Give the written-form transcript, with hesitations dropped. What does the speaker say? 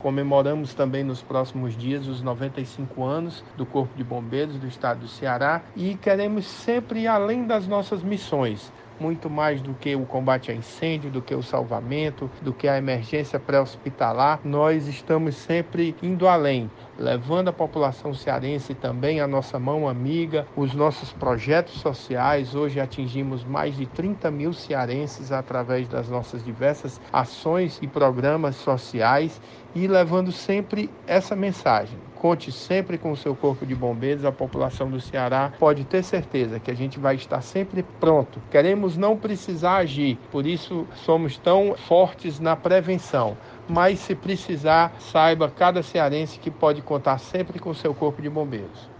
Comemoramos também nos próximos dias os 95 anos do Corpo de Bombeiros do Estado do Ceará e queremos sempre ir além das nossas missões, muito mais do que o combate a incêndio, do que o salvamento, do que a emergência pré-hospitalar. Nós estamos sempre indo além, levando a população cearense também a nossa mão amiga, os nossos projetos sociais. Hoje atingimos mais de 30 mil cearenses através das nossas diversas ações e programas sociais e levando sempre essa mensagem. Conte sempre com o seu Corpo de Bombeiros, a população do Ceará pode ter certeza que a gente vai estar sempre pronto. Queremos não precisar agir, por isso somos tão fortes na prevenção. Mas se precisar, saiba cada cearense que pode contar sempre com o seu Corpo de Bombeiros.